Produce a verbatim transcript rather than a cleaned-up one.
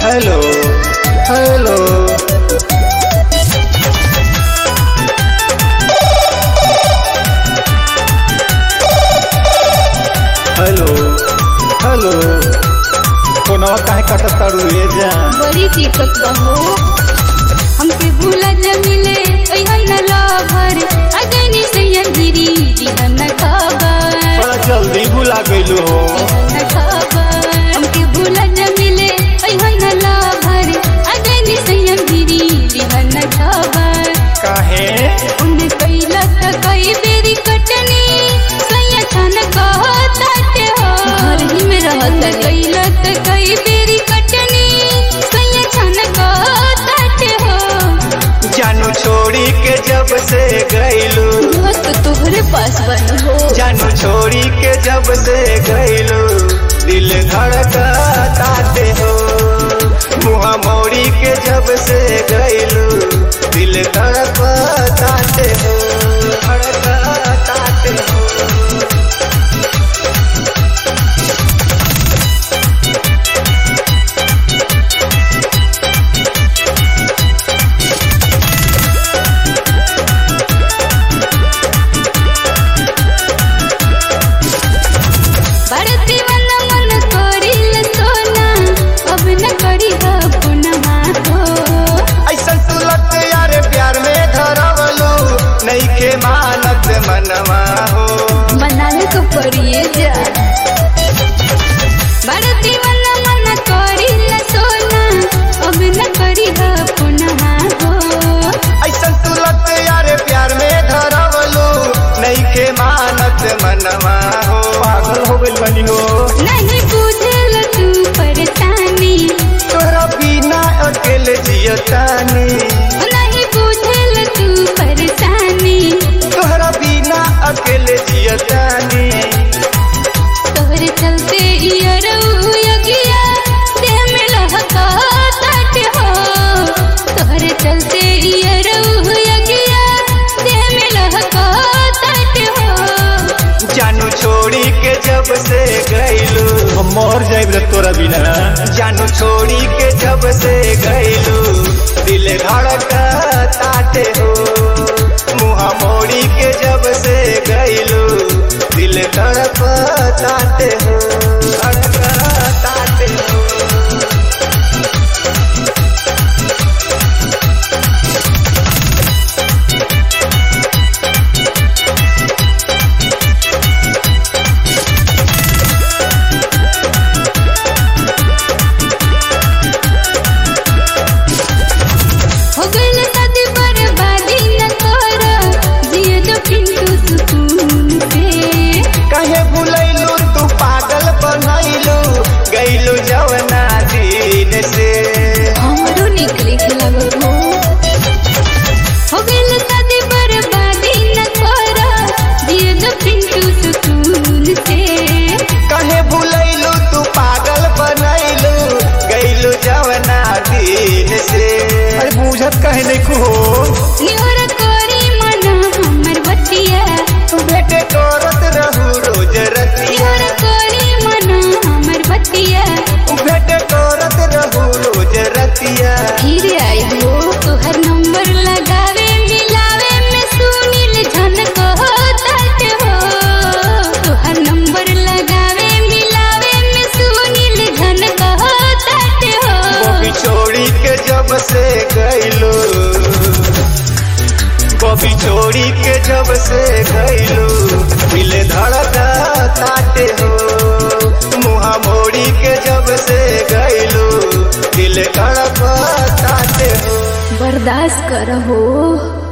Hello hello hello hello फोनवा काहे कटत तारू रे जान? बड़ी दिक्कत बा हो, हमके भूला जमिले कहिन लभर अगनी सैया गिरी दिहन खबर। बड़ा जल्दी भुला गइलो हो, दिहन खबर हमके भूला जमिले कहिन लभर अगनी सैया गिरी दिहन खबर। काहे उन कैला त कई बेरी कटनी सैया छन कहताटे हो, घर ही में रहत कैला त कई बेरी कटनी सैया छन कहताटे हो। जानू छोड़ी के जब से गइलू, दोस्त तोहरे पास बन हो, जानू छोड़ी के जब से गइलू दिल धड़कताते हो। मुँह मोड़ी के जब से गइलू दिल धड़कताते हो, धड़कताते हो। बढ़ती मन मन करिल सोना अब न करी हो पुनवा हो। ऐसन तू लत यार प्यार में धरवलू नइखे मानत मनवा हो। मनाने को पड़िए जा, बढ़ती मन मन करिल सोना अब न करी हो पुनवा हो। ऐसन तू लत यार प्यार में धरवलू नइखे मानत मनवा हो। पागल हो गइल बनी हो, नहीं बुझल तू परेशानी, तोहरा बिना अकेले जियतानी। नहीं बुझल तू परेशानी, तोहरा बिना अकेले जियतानी। तोहरे चलते इयरऊ यगिया देह में लहकात हो। तोहरे चलते इयरऊ यगिया देह में लहकात हो। जानू छोड़ी के जब से गइलू, हम मर जाइब रे तोरा बिना। जानू छोड़ी के जब से गइलू दिल धड़कताते हो। मुँह मोड़ी के जब से गइलू दिल धड़कताते हो, धड़कताते हो। हो गइल शादी बर्बादी न कर, जिए दो पिंटू सुकून से। कहे भूलैलू तू पागल बनैलू गइलू जवना दिन से। हमरो निकले के लगल हो, हो गइल शादी बर्बादी न कर, जिए दो पिंटू सुकून से। कहे भूलैलू तू पागल बनैलू गइलू जवना दिन से। अरे बुझत कहे नहीं हो, निहोर कोरी मन हमर बतिया, भेटे करत रहू रोज रतिया। निहोर कोरी मन हमर बतिया, भेटे करत रहू रोज रतिया। फिर आई हो तोहर नंबर लगावे मिलावे में सुनील झन कहताटे हो। तोहर नंबर लगावे मिलावे में सुनील झन कहताटे हो। बॉबी छोड़ी के जब से गइलू, बॉबी छोड़ी के जब से गइलू दिल धड़कताते हो। मुँह मोड़ी के जब से गइलू दिल धड़कताते हो। बर्दाश्त कर हो।